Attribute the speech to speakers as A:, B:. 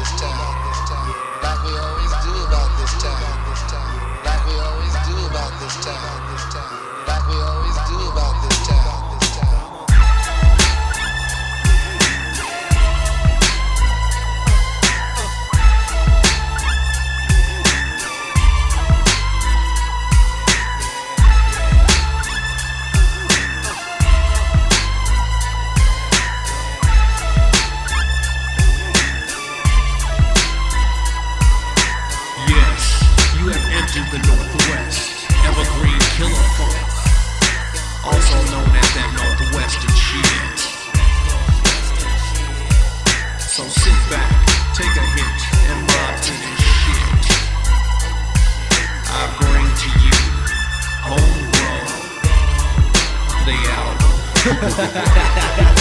A: this town. Like we always do about this town. Like we always do about this town. Like we always do about this town.
B: The Northwest, evergreen killer funk, also known as that Northwestern shit. So sit back, take a hit, and vibe to this shit. I bring to you Homegrown, the album.